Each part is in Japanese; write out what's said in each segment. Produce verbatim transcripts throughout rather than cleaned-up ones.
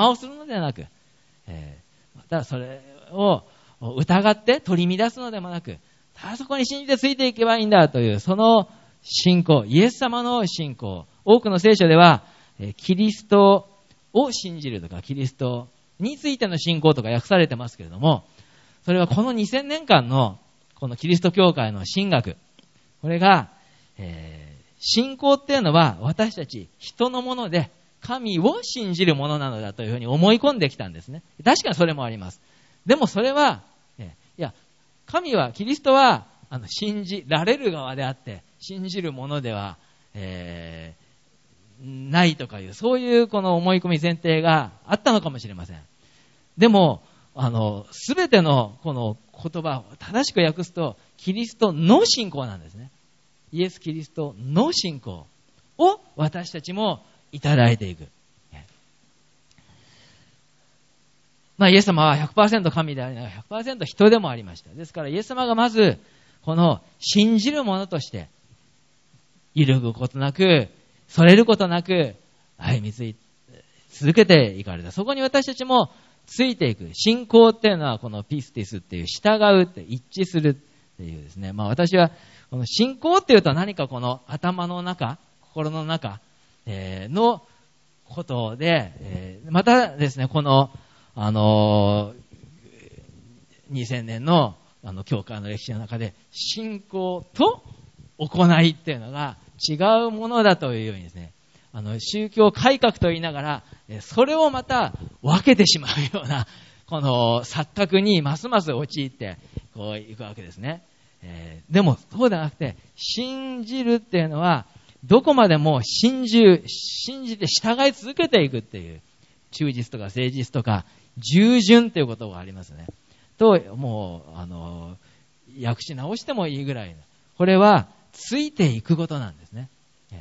魔をするのではなく、えー、またそれを疑って取り乱すのでもなく、ただそこに信じてついていけばいいんだという、その信仰、イエス様の信仰。多くの聖書では、キリストを信じるとか、キリストについての信仰とか訳されてますけれども、それはこのにせんねんかんのこのキリスト教会の神学、これが、えー、信仰っていうのは私たち人のもので神を信じるものなのだというふうに思い込んできたんですね。確かにそれもあります。でもそれは、えー、いや、神は、キリストはあの信じられる側であって信じるものでは、えー、ないとかいう、そういうこの思い込み前提があったのかもしれません。でもあのすべてのこの言葉を正しく訳すと、キリストの信仰なんですね。イエス・キリストの信仰を私たちもいただいていく。まあ、イエス様は ひゃくパーセント 神でありながら ひゃくパーセント 人でもありました。ですからイエス様がまずこの信じる者として揺るぐことなく、それることなく歩みつい続けていかれた。そこに私たちもついていく。信仰っていうのはこのピスティスっていう従うって一致するっていうですね。まあ私はこの信仰っていうと何かこの頭の中、心の中、えー、のことで、えー、またですね、このあのー、にせんねんのあの教会の歴史の中で信仰と行いっていうのが違うものだというようにですね、あの宗教改革と言いながらそれをまた分けてしまうようなこの錯覚にますます陥ってこういくわけですね。えー、でもそうではなくて、信じるっていうのはどこまでも信じ信じて従い続けていくっていう、忠実とか誠実とか従順ということがありますね。ともうあの訳し直してもいいぐらいの、これはついていくことなんですね。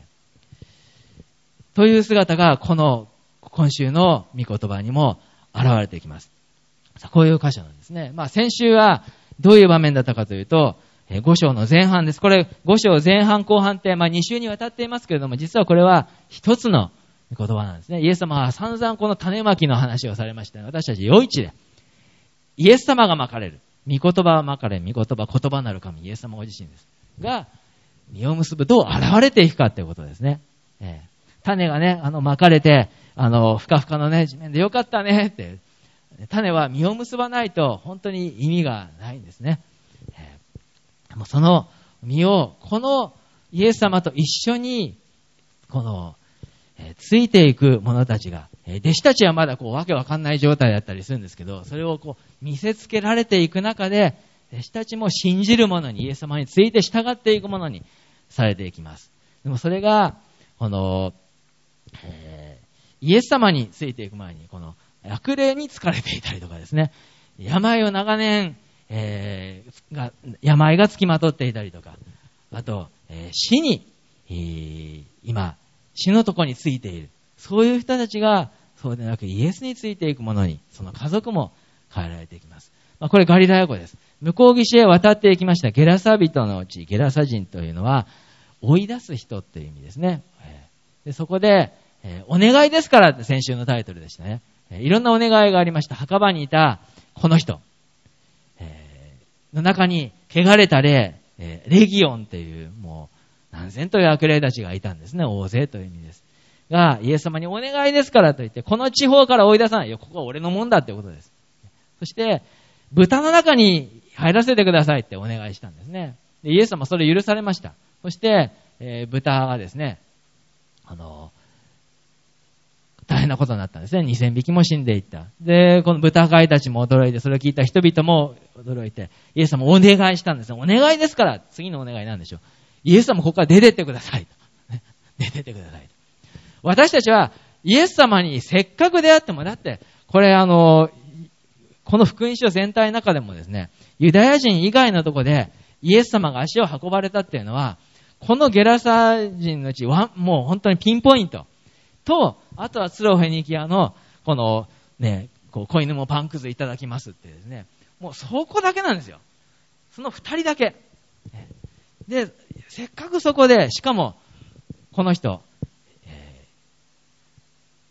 という姿がこの今週の御言葉にも現れてきます。さあこういう箇所なんですね。まあ先週はどういう場面だったかというと、ご章の前半です。これご章前半後半ってまあに週にわたっていますけれども、実はこれは一つの言葉なんですね。イエス様は散々この種まきの話をされました。私たち余市でイエス様がまかれる、御言葉はまかれ、御言葉、言葉なる神、イエス様ご自身ですが、実を結ぶ、どう現れていくかということですね。えー種がね、あの、巻かれて、あの、ふかふかのね、地面でよかったねって。種は実を結ばないと、本当に意味がないんですね。えー、もうその実を、このイエス様と一緒に、この、えー、ついていく者たちが、えー、弟子たちはまだこう、わけわかんない状態だったりするんですけど、それをこう、見せつけられていく中で、弟子たちも信じる者に、イエス様について従っていく者にされていきます。でもそれが、この、えー、イエス様についていく前にこの悪霊に疲れていたりとかですね、病を長年、えー、が病がつきまとっていたりとか、あと、えー、死に、えー、今死のとこについている、そういう人たちがそうでなくイエスについていくものに、その家族も変えられていきます。まあ、これガリラヤ湖です。向こう岸へ渡っていきましたゲラサ人のうち、ゲラサ人というのは追い出す人っていう意味ですね。でそこで、えー、お願いですからって先週のタイトルでしたね。えー、いろんなお願いがありました。墓場にいたこの人、えー、の中に汚れた霊、えー、レギオンっていうもう何千という悪霊たちがいたんですね。大勢という意味です。が、イエス様にお願いですからと言って、この地方から追い出さない。いや、ここは俺のもんだってことです。そして、豚の中に入らせてくださいってお願いしたんですね。でイエス様それ許されました。そして、えー、豚がですね、あの、大変なことになったんですね。にせんびきも死んでいった。で、この豚飼いたちも驚いて、それを聞いた人々も驚いて、イエス様お願いしたんですよ。お願いですから、次のお願いなんでしょう。イエス様ここから出てってくださいと。出てってくださいと。私たちはイエス様にせっかく出会っても、だって、これあの、この福音書全体の中でもですね、ユダヤ人以外のところでイエス様が足を運ばれたっていうのは、このゲラサ人のうちはもう本当にピンポイントと、あとはツロフェニキアのこのね、こう子犬もパンくずいただきますってですね、もうそこだけなんですよ。その二人だけで、せっかくそこで、しかもこの人、え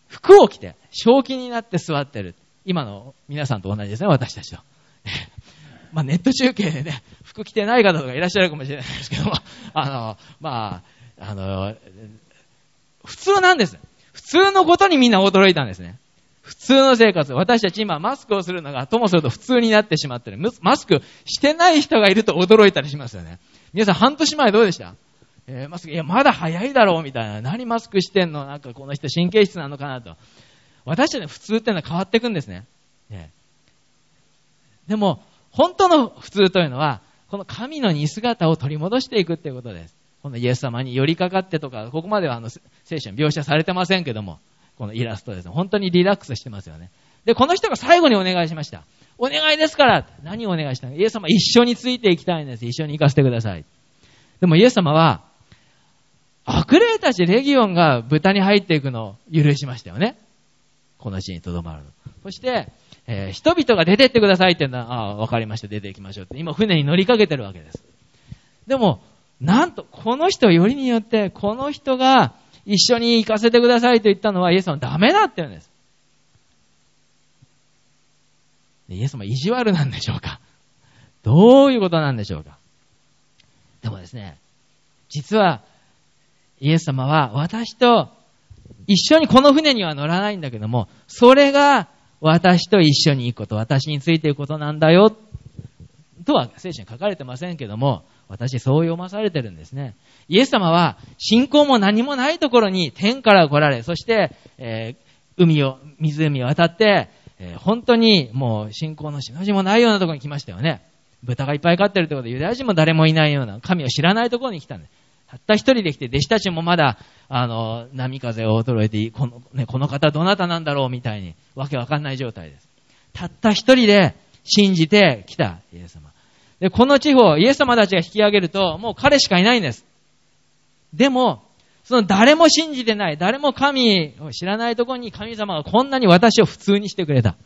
服を着て、正気になって座ってる。今の皆さんと同じですね、私たちと。まあネット中継でね、服着てない方とかいらっしゃるかもしれないですけども、あの、まあ、あの、普通なんです。普通のことにみんな驚いたんですね。普通の生活。私たち今マスクをするのがともすると普通になってしまってる。マスクしてない人がいると驚いたりしますよね。皆さん半年前どうでした？えー、マスク、いや、まだ早いだろうみたいな。何マスクしてんの？なんかこの人神経質なのかなと。私たちの普通っていうのは変わっていくんですね。ね、でも、本当の普通というのは、この神の似姿を取り戻していくっていうことです。このイエス様に寄りかかってとか、ここまではあの聖書に描写されてませんけども、このイラストですね。本当にリラックスしてますよね。で、この人が最後にお願いしました。お願いですから。何をお願いしたの？イエス様一緒についていきたいんです。一緒に行かせてください。でもイエス様は、悪霊たちレギオンが豚に入っていくのを許しましたよね。この地に留まるの。そして、えー、人々が出てってくださいって言うのは、ああ、わかりました、出て行きましょうって。今船に乗りかけてるわけです。でも、なんと、この人よりによって、この人が一緒に行かせてくださいと言ったのは、イエス様ダメだって言うんです。でイエス様意地悪なんでしょうか？どういうことなんでしょうか？でもですね、実は、イエス様は私と一緒にこの船には乗らないんだけども、それが私と一緒に行くこと、私についていくことなんだよ、とは聖書に書かれてませんけども、私そう読まされてるんですね。イエス様は信仰も何もないところに天から来られ、そして、えー、海を、湖を渡って、えー、本当にもう信仰のしの字もないようなところに来ましたよね。豚がいっぱい飼ってるってことでユダヤ人も誰もいないような、神を知らないところに来たんです。たった一人で来て、弟子たちもまだ、あの、波風を衰えて、この、ね、この方どなたなんだろうみたいに、わけわかんない状態です。たった一人で信じて来たイエス様。で、この地方、イエス様たちが引き上げると、もう彼しかいないんです。でも、その誰も信じてない、誰も神を知らないところに神様がこんなに私を普通にしてくれた。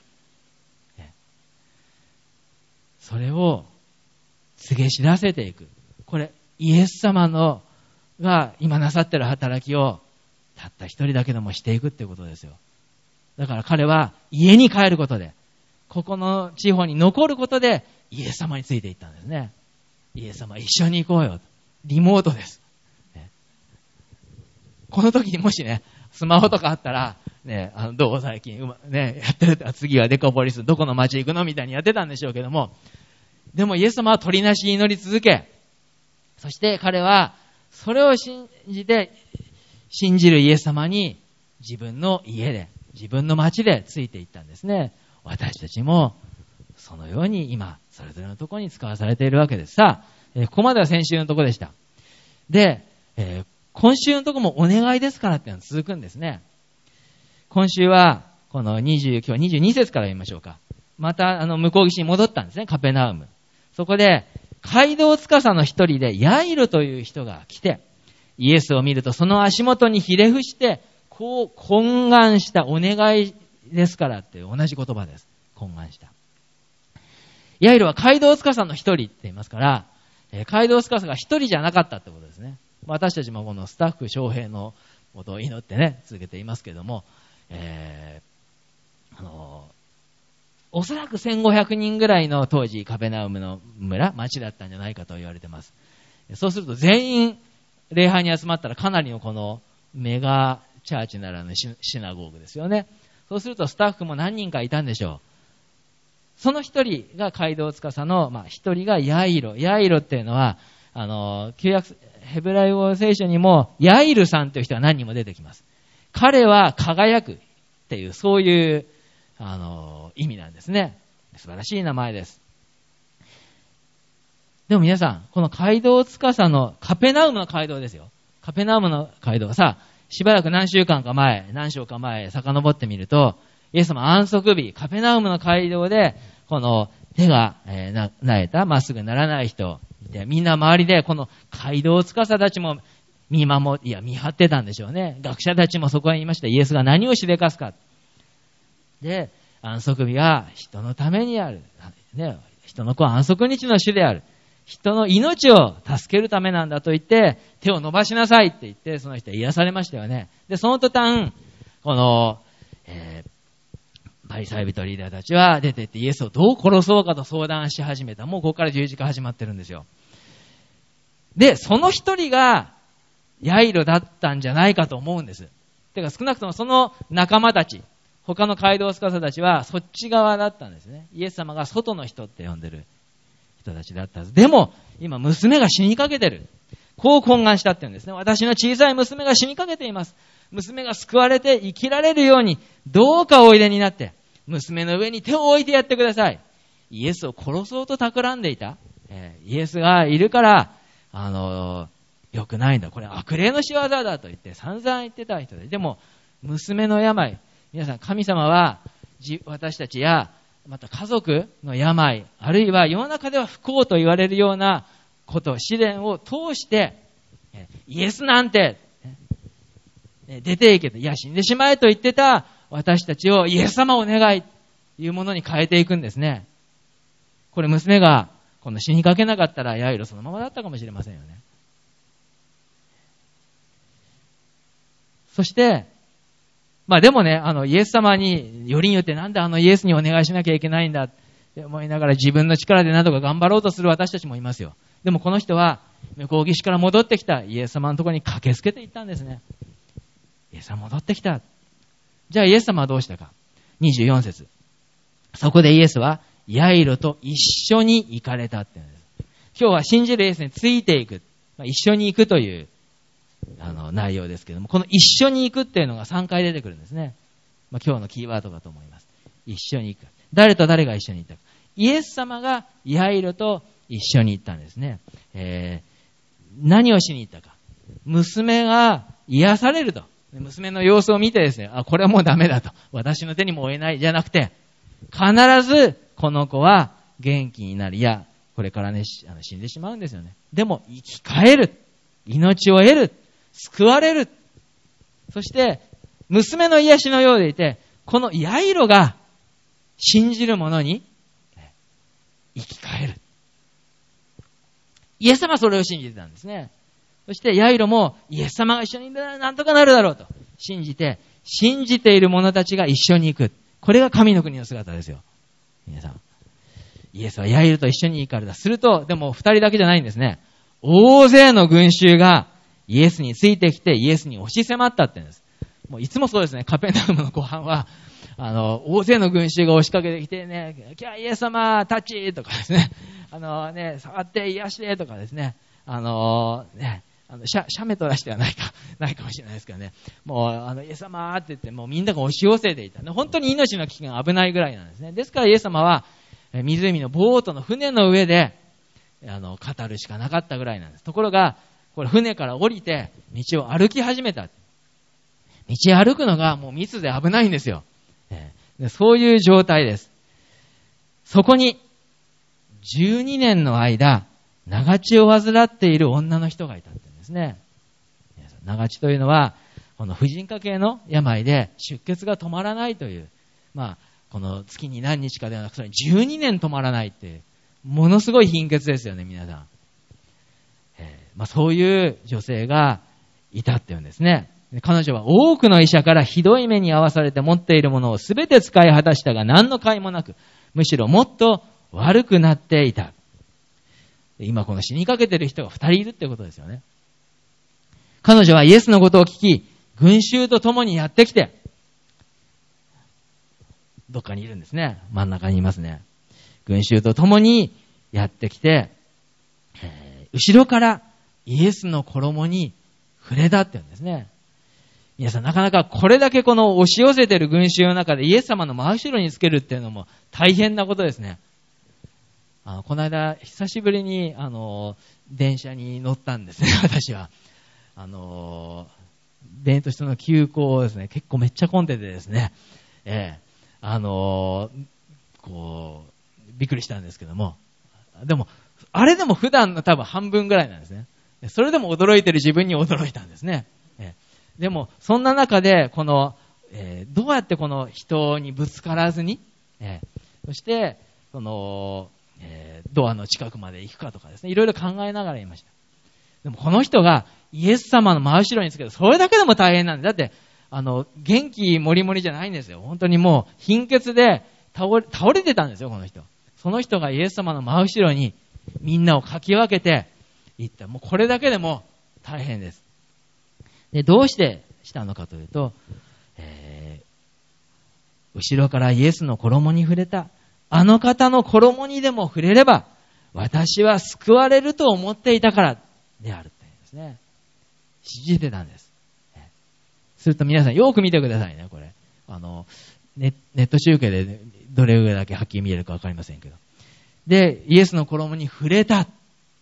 それを告げ知らせていく。これ、イエス様のが今なさってる働きをたった一人だけでもしていくってことですよ。だから彼は家に帰ることで、ここの地方に残ることでイエス様についていったんですね。イエス様一緒に行こうよ。リモートです。ね、この時にもしね、スマホとかあったら、ね、あのどう最近うま、ね、やってるって次はデコポリスどこの町行くのみたいにやってたんでしょうけども、でもイエス様は取りなしに祈り続け、そして彼はそれを信じて信じるイエス様に自分の家で自分の町でついていったんですね。私たちもそのように今それぞれのところに使わされているわけです。さあ、えー、ここまでは先週のところでした。で、えー、今週のところもお願いですからっていうのが続くんですね。今週はこのにじゅう、今日はにじゅうに節から読みましょうか。またあの向こう岸に戻ったんですね、カペナウム。そこで街道司の一人でヤイロという人が来て、イエスを見るとその足元にひれ伏してこう懇願した。お願いですからって同じ言葉です。懇願した。ヤイロは街道司の一人って言いますから、えー、街道司が一人じゃなかったってことですね。私たちもこのスタッフ翔平のことを祈ってね続けていますけども、えー、あのーおそらくせんごひゃくにんぐらいの当時カペナウムの村、町だったんじゃないかと言われています。そうすると全員礼拝に集まったらかなりのこのメガチャーチならぬシナゴーグですよね。そうするとスタッフも何人かいたんでしょう。その一人が街道司の、まあ一人がヤイロ。ヤイロっていうのは、あの、旧約ヘブライ語聖書にもヤイルさんという人が何人も出てきます。彼は輝くっていう、そういうあの意味なんですね。素晴らしい名前です。でも皆さん、この街道司のカペナウムの街道ですよ。カペナウムの街道。さあ、しばらく何週間か前、何章か前、遡ってみると、イエス様安息日、カペナウムの街道で、この手が、えー、な、なえた、まっすぐならない人、でみんな周りで、この街道司たちも見守、いや、見張ってたんでしょうね。学者たちもそこにいました。イエスが何をしでかすか。で、安息日は人のためにある。ね、人の子は安息日の主である。人の命を助けるためなんだと言って、手を伸ばしなさいって言って、その人は癒されましたよね。で、その途端、この、 えー、パリサイ人リーダーたちは出てってイエスをどう殺そうかと相談し始めた。もうここから十字架始まってるんですよ。で、その一人がヤイロだったんじゃないかと思うんです。てか少なくともその仲間たち、他の街道司たちはそっち側だったんですね。イエス様が外の人って呼んでる人たちだったはず。でも今娘が死にかけてる。こう懇願したって言うんですね。私の小さい娘が死にかけています。娘が救われて生きられるようにどうかおいでになって娘の上に手を置いてやってください。イエスを殺そうと企んでいた、えー、イエスがいるからあのー、良くないんだ。これ悪霊の仕業だと言って散々言ってた人で。でも娘の病、皆さん神様は私たちやまた家族の病、あるいは世の中では不幸と言われるようなこと、試練を通してイエスなんて出ていけと、いや死んでしまえと言ってた私たちをイエス様お願いというものに変えていくんですね。これ娘がこの死にかけなかったらヤイロそのままだったかもしれませんよね。そしてまあでもね、あのイエス様によりによってなんであのイエスにお願いしなきゃいけないんだって思いながら自分の力で何とか頑張ろうとする私たちもいますよ。でもこの人は向こう岸から戻ってきたイエス様のところに駆けつけていったんですね。イエス様戻ってきた。じゃあイエス様はどうしたか。にじゅうよん節。そこでイエスはヤイロと一緒に行かれたって言うんです。今日は信じるイエスについていく、まあ、一緒に行くというあの内容ですけども、この一緒に行くっていうのがさんかい出てくるんですね。まあ、今日のキーワードだと思います。一緒に行く。誰と誰が一緒に行ったか。イエス様がヤイロと一緒に行ったんですね。えー、何をしに行ったか。娘が癒されると。娘の様子を見てですね、あ、これはもうダメだと。私の手にも負えないじゃなくて、必ずこの子は元気になり、いや、これからね、あの死んでしまうんですよね。でも生き返る。命を得る。救われる。そして、娘の癒しのようでいて、このヤイロが信じる者に生き返る。イエス様はそれを信じてたんですね。そしてヤイロもイエス様が一緒にいるならなんとかなるだろうと信じて、信じている者たちが一緒に行く。これが神の国の姿ですよ。皆さん。イエスはヤイロと一緒に行かれた。すると、でも二人だけじゃないんですね。大勢の群衆がイエスについてきてイエスに押し迫ったって言うんです。もういつもそうですね。カペナウムの後半は、あの、大勢の群衆が押しかけてきてね、キャーイエス様、タッチとかですね。あのね、触って癒してとかですね。あのね、あの、シャ、シャメとらしてはないか、ないかもしれないですけどね。もう、あの、イエス様って言って、もうみんなが押し寄せていた。本当に命の危険が危ないぐらいなんですね。ですからイエス様は、湖のボートの船の上で、あの、語るしかなかったぐらいなんです。ところが、これ船から降りて、道を歩き始めた。道歩くのがもう密で危ないんですよ。えー、そういう状態です。そこに、じゅうにねんの間、長血を患っている女の人がいたって言うんですね。長血というのは、この婦人科系の病で出血が止まらないという、まあ、この月に何日かではなくて、じゅうにねん止まらないっていう、ものすごい貧血ですよね、皆さん。えーまあ、そういう女性がいたって言うんですね。彼女は多くの医者からひどい目に遭わされて持っているものをすべて使い果たしたが何の甲斐もなく、むしろもっと悪くなっていた。今この死にかけている人が二人いるってことですよね。彼女はイエスのことを聞き、群衆と共にやってきて、どっかにいるんですね。真ん中にいますね。群衆と共にやってきて、えー、後ろからイエスの衣に触れたって言うんですね。皆さんなかなかこれだけこの押し寄せている群衆の中でイエス様の真後ろにつけるっていうのも大変なことですね。あのこの間久しぶりにあの電車に乗ったんですね。私はあの田園都市の急行ですね、結構めっちゃ混んでてですね、えー、あのこうびっくりしたんですけども、でもあれでも普段の多分半分ぐらいなんですね。それでも驚いてる自分に驚いたんですね。えーでもそんな中でこの、えー、どうやってこの人にぶつからずに、えー、そしてその、えー、ドアの近くまで行くかとかですね、いろいろ考えながら言いました。でもこの人がイエス様の真後ろにつける、それだけでも大変なんだ。だってあの、元気もりもりじゃないんですよ。本当にもう貧血で倒れ、倒れてたんですよ、この人。その人がイエス様の真後ろにみんなをかき分けて行った。もうこれだけでも大変です。で、どうしてしたのかというと、えー、後ろからイエスの衣に触れた。あの方の衣にでも触れれば、私は救われると思っていたからであるっていうんですね。信じてたんです。すると皆さんよく見てくださいね、これ。あの、ネ, ネット集計でどれぐらいだけはっきり見えるかわかりませんけど。で、イエスの衣に触れた。こ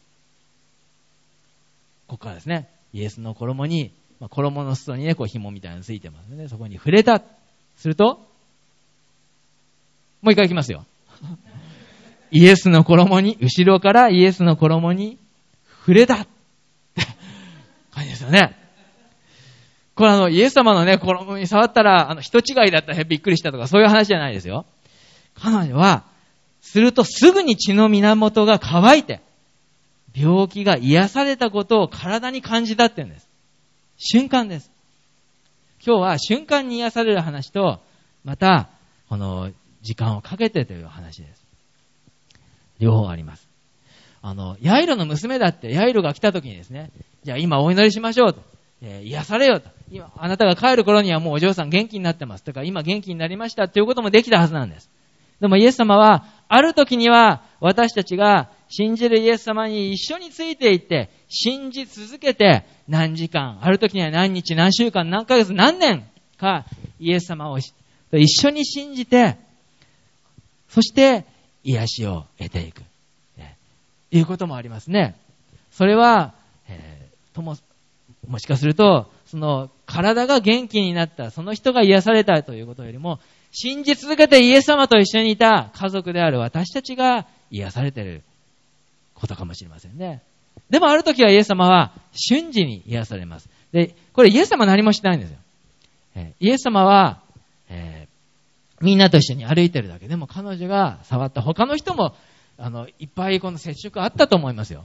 こからですね。イエスの衣に、まあ、衣の裾にね、こう紐みたいなのついてますね。そこに触れた。すると、もう一回いきますよ。イエスの衣に、後ろからイエスの衣に触れた。って感じですよね。これあの、イエス様のね、衣に触ったら、あの、人違いだったらびっくりしたとか、そういう話じゃないですよ。彼女は、するとすぐに血の源が乾いて、病気が癒されたことを体に感じたって言うんです。瞬間です。今日は瞬間に癒される話と、また、この、時間をかけてという話です。両方あります。あの、ヤイロの娘だって、ヤイロが来た時にですね、じゃあ今お祈りしましょうと。えー、癒されよと。今、あなたが帰る頃にはもうお嬢さん元気になってます。とか、今元気になりましたということもできたはずなんです。でもイエス様は、ある時には私たちが信じるイエス様に一緒についていって、信じ続けて何時間、ある時には何日、何週間、何ヶ月、何年かイエス様を一緒に信じて、そして癒しを得ていく。ね、いうこともありますね。それは、えー、とも、もしかすると、その体が元気になった、その人が癒されたということよりも、信じ続けてイエス様と一緒にいた家族である私たちが癒されていることかもしれませんね。でもある時はイエス様は瞬時に癒されます。で、これイエス様は何もしてないんですよ。えー、イエス様は、えー、みんなと一緒に歩いてるだけでも彼女が触った他の人もあのいっぱいこの接触あったと思いますよ。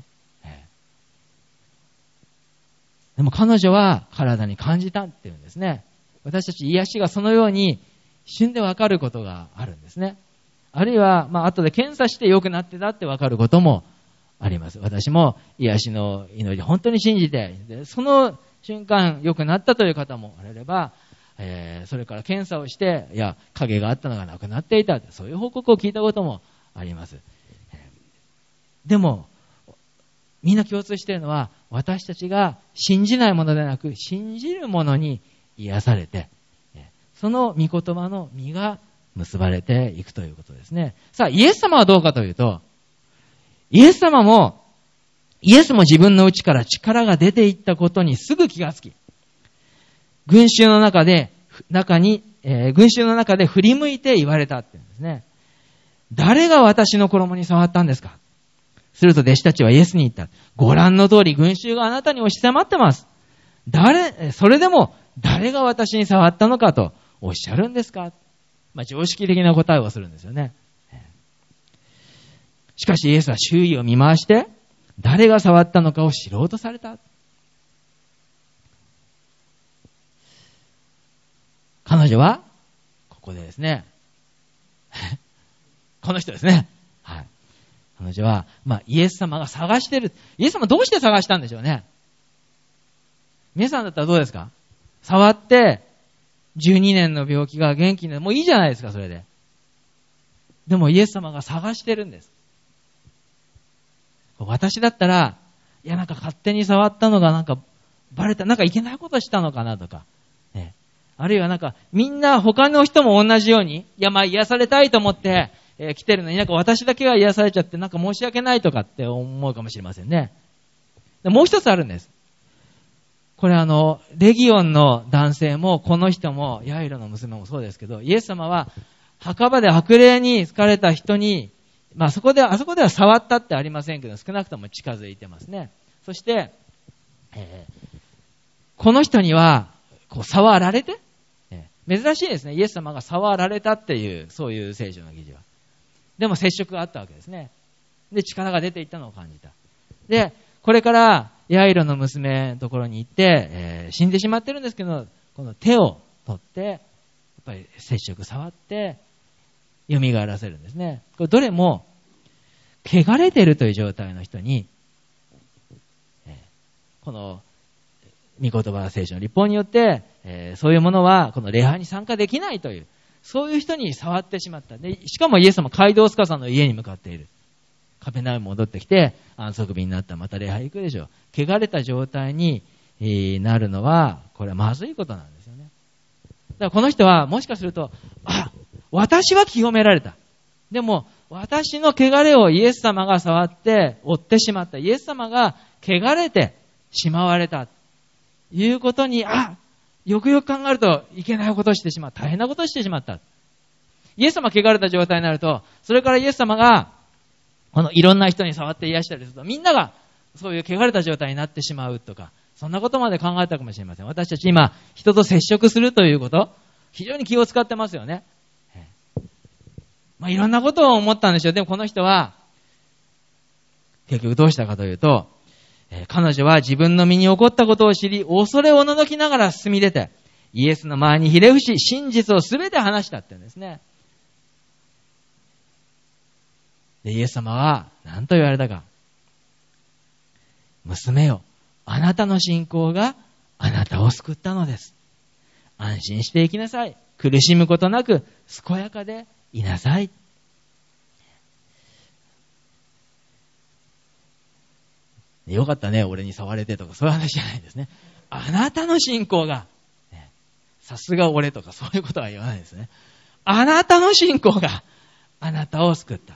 でも彼女は体に感じたっていうんですね。私たち癒しがそのように一瞬でわかることがあるんですね。あるいは、まあ後で検査して良くなってたってわかることもあります。私も癒しの祈り本当に信じて、でその瞬間良くなったという方もあれば、えー、それから検査をして、いや、影があったのがなくなっていた。そういう報告を聞いたこともあります。でも、みんな共通しているのは、私たちが信じないものではなく、信じるものに癒されて、その御言葉の実が結ばれていくということですね。さあ、イエス様はどうかというと、イエス様も、イエスも自分の内から力が出ていったことにすぐ気がつき、群衆の中で、中に、えー、群衆の中で振り向いて言われたって言うんですね。誰が私の衣に触ったんですか？すると弟子たちはイエスに言った。ご覧の通り群衆があなたに押し迫ってます。誰、それでも誰が私に触ったのかとおっしゃるんですか？まあ、常識的な答えをするんですよね。しかしイエスは周囲を見回して誰が触ったのかを知ろうとされた。彼女はここでですねこの人ですね。はい。彼女は、まあ、イエス様が探してる。イエス様どうして探したんでしょうね。皆さんだったらどうですか？触って、じゅうにねんの病気が元気になる。もういいじゃないですか、それで。でもイエス様が探してるんです。私だったら、いやなんか勝手に触ったのがなんかバレた、なんかいけないことしたのかなとか、ね、あるいはなんかみんな他の人も同じように、いやまあ癒されたいと思って、えー、来てるのになんか私だけが癒されちゃってなんか申し訳ないとかって思うかもしれませんね。でもう一つあるんです。これあの、レギオンの男性もこの人もヤイロの娘もそうですけど、イエス様は墓場で悪霊に疲れた人に、まあそこで、あそこでは触ったってありませんけど、少なくとも近づいてますね。そして、えー、この人には、こう触られて、えー、珍しいですね。イエス様が触られたっていう、そういう聖書の記事は。でも接触があったわけですね。で、力が出ていったのを感じた。で、これから、ヤイロの娘のところに行って、えー、死んでしまってるんですけど、この手を取って、やっぱり接触触って、蘇らせるんですね。これどれも、汚れているという状態の人に、この、御言葉聖書の律法によって、えー、そういうものは、この礼拝に参加できないという、そういう人に触ってしまった。で、しかもイエス様、街道司の家に向かっている。カペナウム戻ってきて、安息日になったらまた礼拝行くでしょう。汚れた状態に、えー、なるのは、これはまずいことなんですよね。だからこの人は、もしかすると、あ、私は清められた。でも、私の汚れをイエス様が触って、追ってしまった。イエス様が汚れてしまわれた。いうことに、あ、よくよく考えるといけないことをしてしまった。大変なことをしてしまった。イエス様が汚れた状態になると、それからイエス様が、このいろんな人に触って癒したりすると、みんながそういう汚れた状態になってしまうとか、そんなことまで考えたかもしれません。私たち今、人と接触するということ、非常に気を使ってますよね。まあ、いろんなことを思ったんでしょう。でもこの人は、結局どうしたかというと、えー、彼女は自分の身に起こったことを知り、恐れおののきながら進み出て、イエスの前にひれ伏し、真実をすべて話したって言うんですね。で、イエス様は何と言われたか。娘よ、あなたの信仰があなたを救ったのです。安心して生きなさい。苦しむことなく、健やかでいなさい。よかったね、俺に触れてとか、そういう話じゃないんですね。あなたの信仰が、ね、さすが俺とかそういうことは言わないですね。あなたの信仰があなたを救った。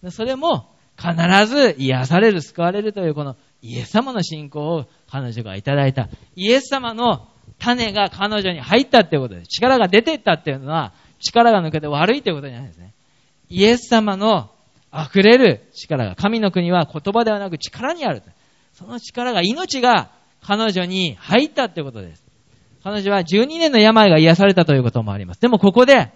それも必ず癒される、救われるというこのイエス様の信仰を彼女がいただいた。イエス様の種が彼女に入ったっていうことです。力が出ていったっていうのは力が抜けて悪いということじゃないですね。イエス様の溢れる力が、神の国は言葉ではなく力にある。その力が、命が彼女に入ったということです。彼女はじゅうにねんの病が癒されたということもあります。でもここで、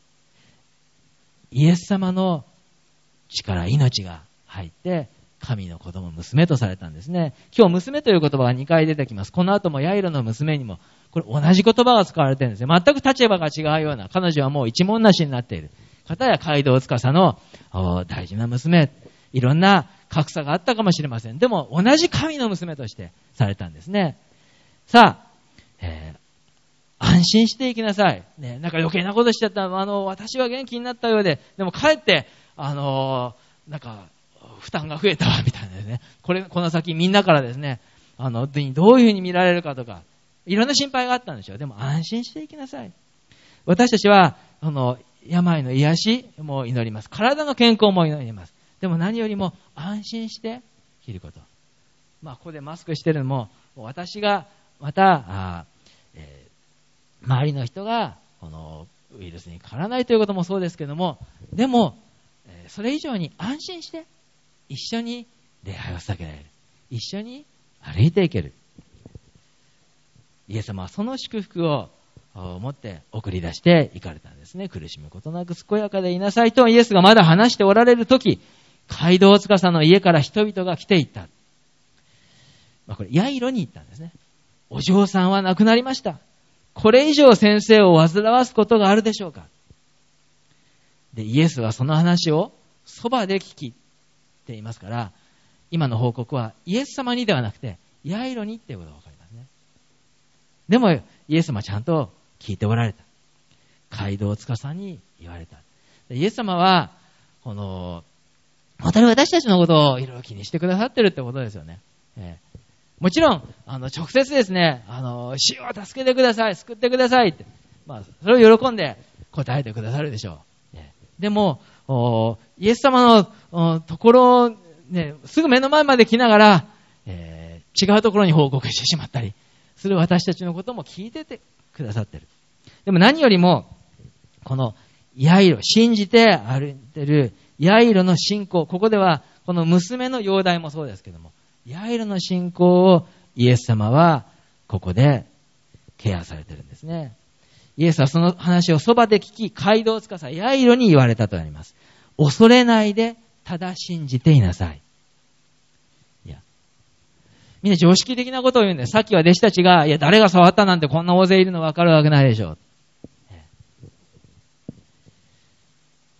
イエス様の力、命が入って、神の子供、娘とされたんですね。今日娘という言葉がにかい出てきます。この後もヤイロの娘にも、これ同じ言葉が使われているんですね。全く立場が違うような、彼女はもう一文なしになっている。方や街道司の大事な娘。いろんな格差があったかもしれません。でも同じ神の娘としてされたんですね。さあ、えー、安心していきなさい。ね、なんか余計なことしちゃった。あの、私は元気になったようで、でもかえって、あのー、なんか、負担が増えたわ、みたいなですね。これ、この先みんなからですね、あの、どういうふうに見られるかとか、いろんな心配があったんでしょう。でも安心していきなさい。私たちは、あの、病の癒しも祈ります。体の健康も祈ります。でも何よりも安心して生きること。まあ、ここでマスクしてるのも、私がまた、あ、えー、周りの人がこのウイルスにかからないということもそうですけども、でも、えー、それ以上に安心して一緒に礼拝を捧げられる。一緒に歩いていける。イエス様はその祝福を持って送り出して行かれたんですね。苦しむことなく健やかでいなさいとイエスがまだ話しておられるとき、街道司の家から人々が来ていった。まあ、これ、ヤイロに行ったんですね。お嬢さんは亡くなりました。これ以上先生を煩わすことがあるでしょうか。で、イエスはその話をそばで聞きって言いますから、今の報告はイエス様にではなくて、ヤイロにっていうことがわかりますね。でも、イエス様はちゃんと聞いておられた。街道司に言われた。イエス様は、この、本当に私たちのことをいろいろ気にしてくださってるってことですよね。えー、もちろん、あの、直接ですね、あの、主を助けてください、救ってくださいって、まあ、それを喜んで答えてくださるでしょう。えー、でも、イエス様のところ、ね、すぐ目の前まで来ながら、えー、違うところに報告してしまったりする私たちのことも聞いててくださってる。でも何よりも、この、ヤイロ、信じて歩いてる、ヤイロの信仰、ここではこの娘の容体もそうですけども、ヤイロの信仰をイエス様はここでケアされてるんですね。イエスはその話をそばで聞き、街道司ヤイロに言われたとあります。恐れないでただ信じていなさい。いや、みんな常識的なことを言うんです。さっきは弟子たちが、いや誰が触ったなんてこんな大勢いるの分かるわけないでしょう。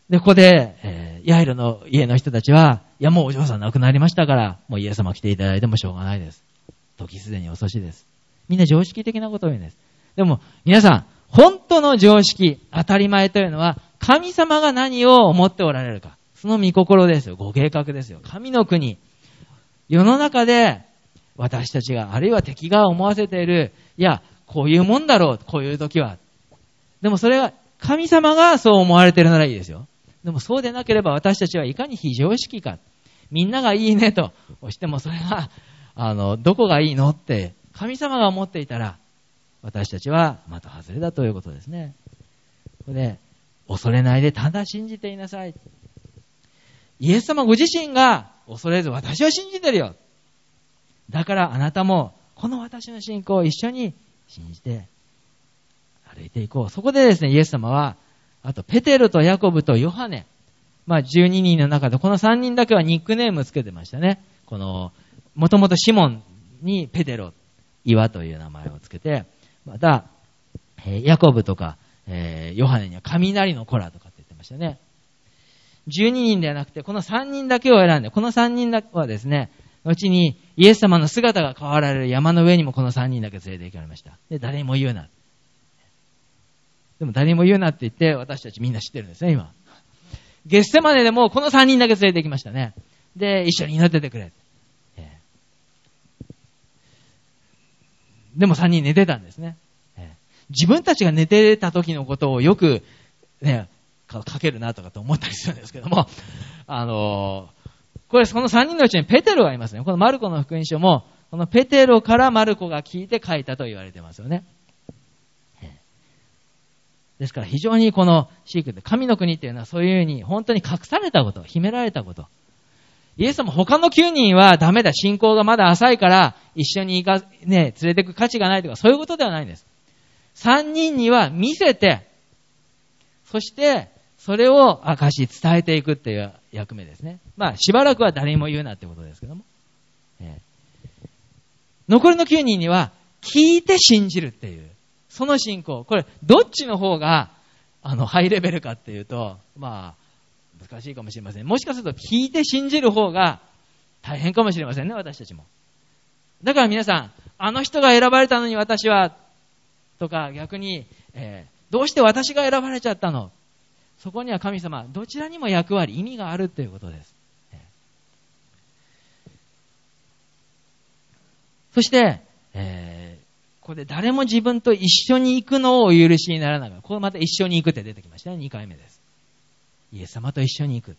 で、ここで、えー、ヤイロの家の人たちは、いやもうお嬢さん亡くなりましたから、もうイエス様来ていただいてもしょうがないです。時すでに遅しです。みんな常識的なことを言うんです。でも、皆さん、本当の常識、当たり前というのは、神様が何を思っておられるか。その御心ですよ。ご計画ですよ。神の国。世の中で、私たちが、あるいは敵が思わせている、いや、こういうもんだろう、こういう時は。でもそれが、神様がそう思われているならいいですよ。でもそうでなければ私たちはいかに非常識か。みんながいいねと押してもそれが、あの、どこがいいのって神様が思っていたら、私たちは的外れだということですね。これで、恐れないでただ信じていなさい。イエス様ご自身が恐れず私は信じてるよ。だからあなたもこの私の信仰を一緒に信じて歩いていこう。そこでですね、イエス様は、あとペテロとヤコブとヨハネ、まあじゅうににんの中でこのさんにんだけはニックネームつけてましたね。この、もともとシモンにペテロ、岩という名前をつけて、また、えー、ヤコブとか、えー、ヨハネには雷の子らとかって言ってましたね。じゅうににんではなくて、このさんにんだけを選んで、このさんにんだけはですね、後にイエス様の姿が変わられる山の上にもこのさんにんだけ連れて行かれました。で、誰にも言うな。でも誰にも言うなって言って、私たちみんな知ってるんですね、今。ゲッセマネでもこのさんにんだけ連れて行きましたね。で、一緒に祈っててくれ。でもさんにん寝てたんですね。自分たちが寝てた時のことをよく、ね、書けるなとかと思ったりするんですけども、あのー、これそのさんにんのうちにペテロがいますね。このマルコの福音書も、このペテロからマルコが聞いて書いたと言われてますよね。ですから非常にこのシークレット、神の国っていうのはそういうふうに本当に隠されたこと、秘められたこと。イエス様他のきゅうにんはダメだ、信仰がまだ浅いから一緒に行か、ね、連れて行く価値がないとかそういうことではないんです。さんにんには見せて、そしてそれを明かし伝えていくっていう役目ですね。まあしばらくは誰にも言うなってことですけども。えー、残りのきゅうにんには聞いて信じるっていう、その信仰。これどっちの方があのハイレベルかっていうと、まあ難しいかもしれません。もしかすると聞いて信じる方が大変かもしれませんね、私たちも。だから皆さん、あの人が選ばれたのに私は、とか逆に、えー、どうして私が選ばれちゃったの？そこには神様、どちらにも役割、意味があるということです。えー、そして、えー、ここで誰も自分と一緒に行くのをお許しにならない。ここまた一緒に行くって出てきましたね、にかいめです。イエス様と一緒に行く。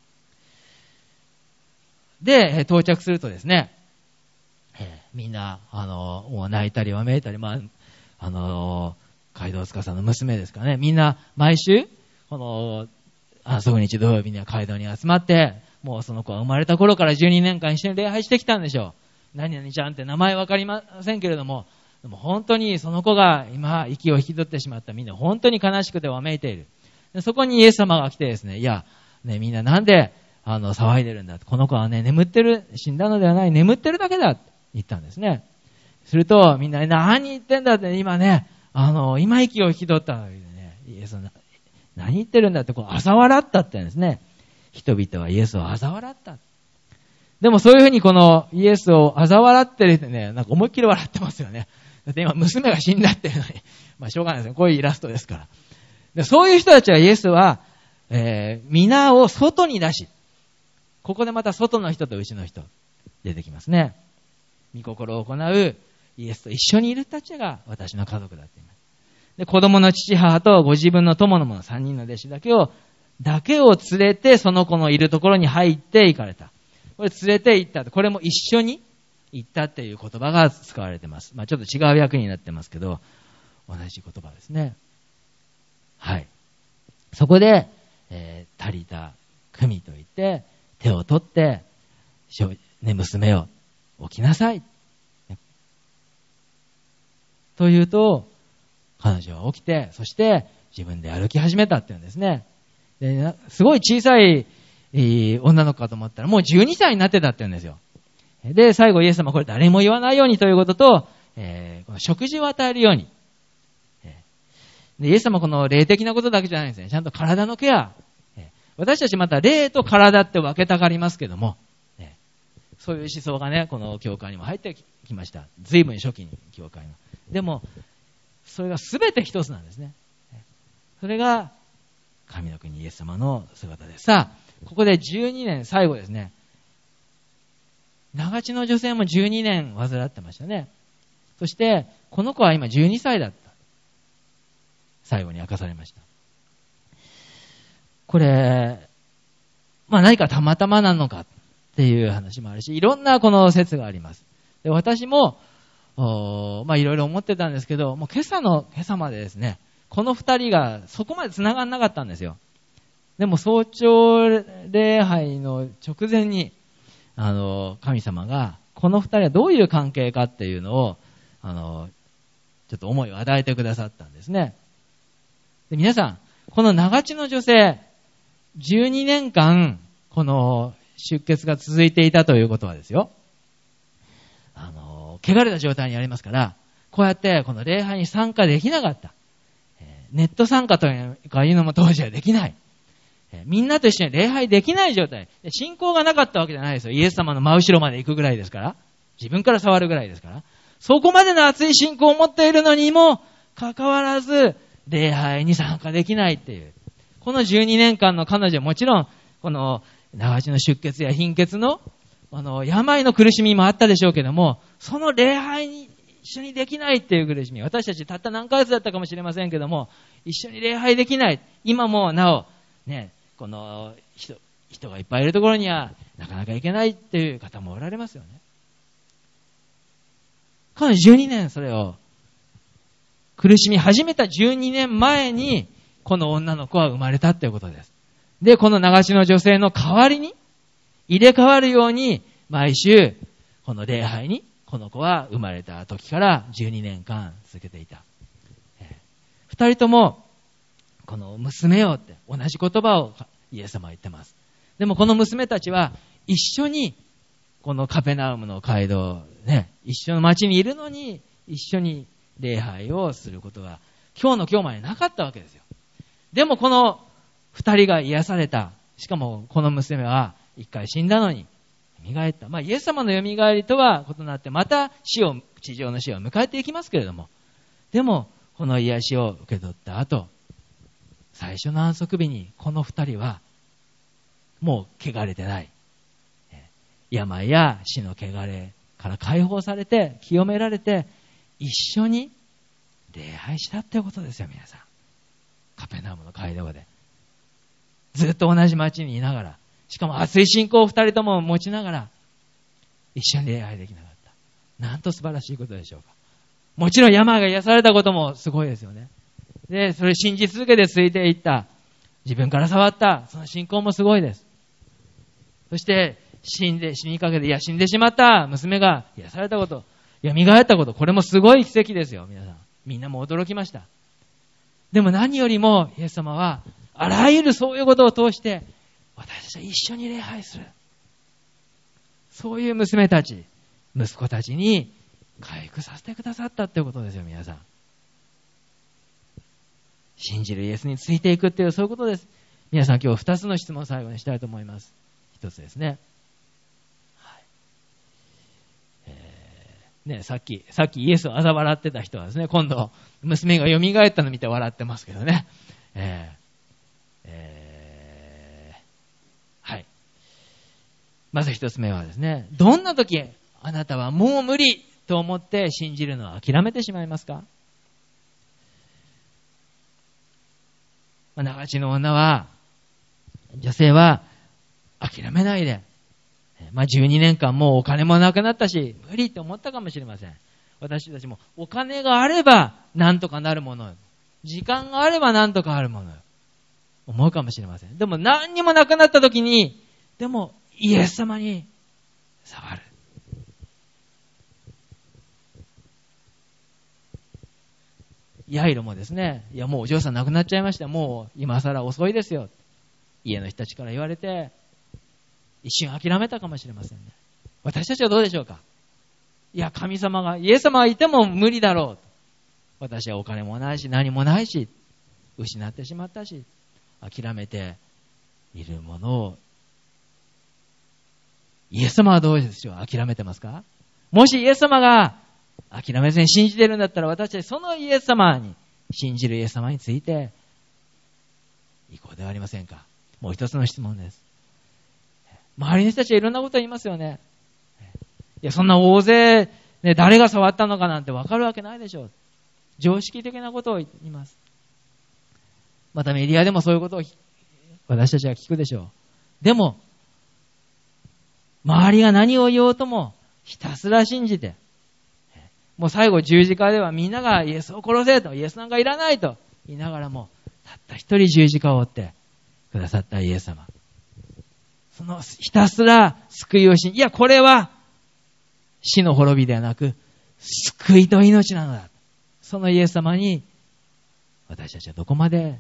で、到着するとですね、えー、みんな、あの、もう泣いたりわめいたり、まあ、あの、街道司の娘ですかね、みんな毎週、この、安息日土曜日には街道に集まって、もうその子は生まれた頃からじゅうにねんかん一緒に礼拝してきたんでしょう。何々ちゃんって名前わかりませんけれども、でも本当にその子が今息を引き取ってしまった。みんな本当に悲しくてわめいている。でそこにイエス様が来てですね、いや、ね、みんななんで、あの、騒いでるんだ。この子はね、眠ってる、死んだのではない、眠ってるだけだって言ったんですね。すると、みんな、何言ってんだって、今ね、あの、今息を引き取ったわけでね、イエスは何言ってるんだって、こう、嘲笑ったって言うんですね。人々はイエスを嘲笑った。でもそういうふうにこのイエスを嘲笑ってるってね、なんか思いっきり笑ってますよね。だって今娘が死んだっていうのに、まあしょうがないですよ。こういうイラストですから。でそういう人たちはイエスは、えー、皆を外に出し、ここでまた外の人と内の人出てきますね。御心を行うイエスと一緒にいる人たちが私の家族だって言います。で子供の父母とご自分の友の者さんにんの弟子だけをだけを連れてその子のいるところに入って行かれた。これ連れて行った。これも一緒に行ったっていう言葉が使われています。まあちょっと違う訳になってますけど、同じ言葉ですね。はい。そこで、えー、足りた組と言って手を取って、ね、娘よ、起きなさい。と言うと、彼女は起きて、そして自分で歩き始めたっていうんですね。ですごい小さい、えー、女の子かと思ったらもうじゅうにさいになってたって言うんですよ。で、最後イエス様これ誰も言わないようにということと、えー、この食事を与えるように。でイエス様この霊的なことだけじゃないんですね。ちゃんと体のケア。 私たちまた霊と体って分けたがりますけども、ね、そういう思想がね、この教会にも入ってきました。随分初期に教会の。でも、それが全て一つなんですね。それが、神の国イエス様の姿です。さあ、ここでじゅうにねん最後ですね。長地の女性もじゅうにねん患ってましたね。そして、この子は今じゅうにさいだった。最後に明かされました。これ、まあ何かたまたまなのかっていう話もあるし、いろんなこの説があります。で、私も、まあいろいろ思ってたんですけど、もう今朝の、今朝までですね、この二人がそこまで繋がんなかったんですよ。でも早朝礼拝の直前に、あの、神様が、この二人はどういう関係かっていうのを、あの、ちょっと思いを与えてくださったんですね。で、皆さん、この長地の女性、じゅうにねんかん、この出血が続いていたということはですよ。あの、汚れた状態にありますから、こうやってこの礼拝に参加できなかった。ネット参加とかいうのも当時はできない。みんなと一緒に礼拝できない状態。信仰がなかったわけじゃないですよ。イエス様の真後ろまで行くぐらいですから。自分から触るぐらいですから。そこまでの熱い信仰を持っているのにもかかわらず、礼拝に参加できないっていう。このじゅうにねんかんの彼女はもちろん、この長地の出血や貧血の、あの、病の苦しみもあったでしょうけども、その礼拝に一緒にできないっていう苦しみ。私たちたった何ヶ月だったかもしれませんけども、一緒に礼拝できない。今もなお、ね、この人、人がいっぱいいるところにはなかなか行けないっていう方もおられますよね。彼女じゅうにねんそれを苦しみ始めたじゅうにねんまえにこの女の子は生まれたっていうことです。で、この長地の女性の代わりに入れ替わるように毎週この礼拝にこの子は生まれた時からじゅうにねんかん続けていた。二人ともこの娘よって同じ言葉をイエス様は言ってます。でもこの娘たちは一緒にこのカペナウムの街道ね、一緒の町にいるのに一緒に礼拝をすることが今日の今日までなかったわけですよ。でもこの二人が癒された。しかもこの娘は一回死んだのに蘇った。まあイエス様の蘇りとは異なってまた死を、地上の死を迎えていきますけれども、でもこの癒しを受け取った後、最初の安息日にこの二人はもう汚れてない。病や死の汚れから解放されて清められて一緒に礼拝したってことですよ、皆さん。カペナウムの街道でずっと同じ町にいながら、しかも熱い信仰を二人とも持ちながら一緒に礼拝できなかった。なんと素晴らしいことでしょうか。もちろん病が癒されたこともすごいですよね。で、それ信じ続けてついていった。自分から触った。その信仰もすごいです。そして、死んで、死にかけて、いや、死んでしまった娘が癒されたこと、蘇ったこと、これもすごい奇跡ですよ、皆さん。みんなも驚きました。でも何よりも、イエス様は、あらゆるそういうことを通して、私たちは一緒に礼拝する。そういう娘たち、息子たちに回復させてくださったってことですよ、皆さん。信じるイエスについていくっていう、そういうことです。皆さん、今日二つの質問を最後にしたいと思います。一つですね。はい。えー、ね、さっき、さっきイエスを嘲笑ってた人はですね、今度、娘が蘇ったのを見て笑ってますけどね。えーえー、はい。まず一つ目はですね、どんな時、あなたはもう無理と思って信じるのは諦めてしまいますか？長地の女は、女性は諦めないで、まあじゅうにねんかんもうお金もなくなったし、無理って思ったかもしれません。私たちもお金があればなんとかなるもの、時間があればなんとかあるもの、思うかもしれません。でも何にもなくなった時に、でもイエス様に触る。ヤイロもですね、いやもうお嬢さん亡くなっちゃいました。もう今更遅いですよ。家の人たちから言われて、一瞬諦めたかもしれませんね。私たちはどうでしょうか？いや、神様が、イエス様がいても無理だろう。私はお金もないし、何もないし、失ってしまったし、諦めて、 いるものを、イエス様はどうでしょう？諦めてますか？もしイエス様が諦めずに信じているんだったら、私たちそのイエス様に、信じるイエス様について行こうではありませんか。もう一つの質問です。周りの人たちはいろんなこと言いますよね。いや、そんな大勢、ね、誰が触ったのかなんて分かるわけないでしょう。常識的なことを言います。またメディアでもそういうことを私たちは聞くでしょう。でも、周りが何を言おうともひたすら信じて、もう最後十字架ではみんながイエスを殺せと、イエスなんかいらないと言いながらも、たった一人十字架を追ってくださったイエス様。そのひたすら救いを信じ、いやこれは死の滅びではなく、救いと命なのだ。そのイエス様に私たちはどこまで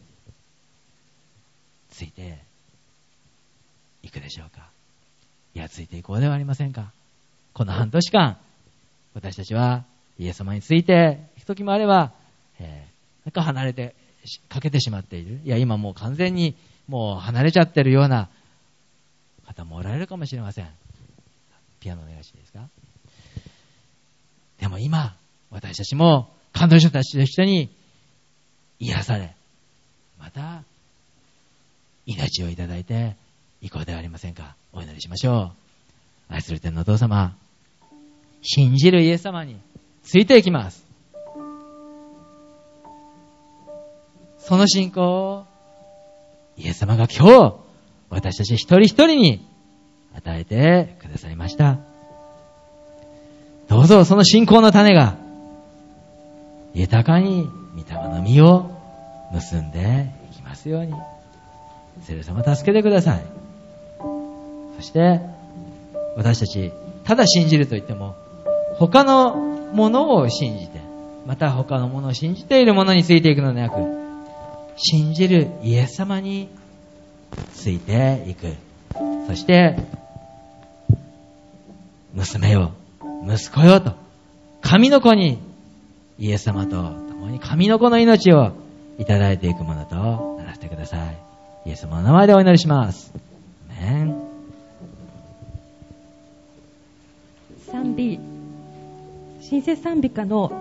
ついていくでしょうか。いや、ついていこうではありませんか。この半年間、私たちはイエス様についていくときもあれば、えー、なんか離れてかけてしまっている。いや、今もう完全にもう離れちゃってるような方もおられるかもしれません。ピアノお願いしていいですか。でも今、私たちも感動者たちと一緒に癒され、また命をいただいていこうではありませんか。お祈りしましょう。愛する天のお父様、信じるイエス様についていきます。その信仰をイエス様が今日私たち一人一人に与えてくださいました。どうぞその信仰の種が豊かに御霊の実を結んでいきますように、聖霊様助けてください。そして私たちただ信じると言っても、他のものを信じて、また他のものを信じているものについていくのではなく、信じるイエス様についていく。そして娘よ、息子よと、神の子にイエス様と共に神の子の命をいただいていくものとならせてください。イエス様の名前でお祈りします。アメン。 賛美、新生賛美歌の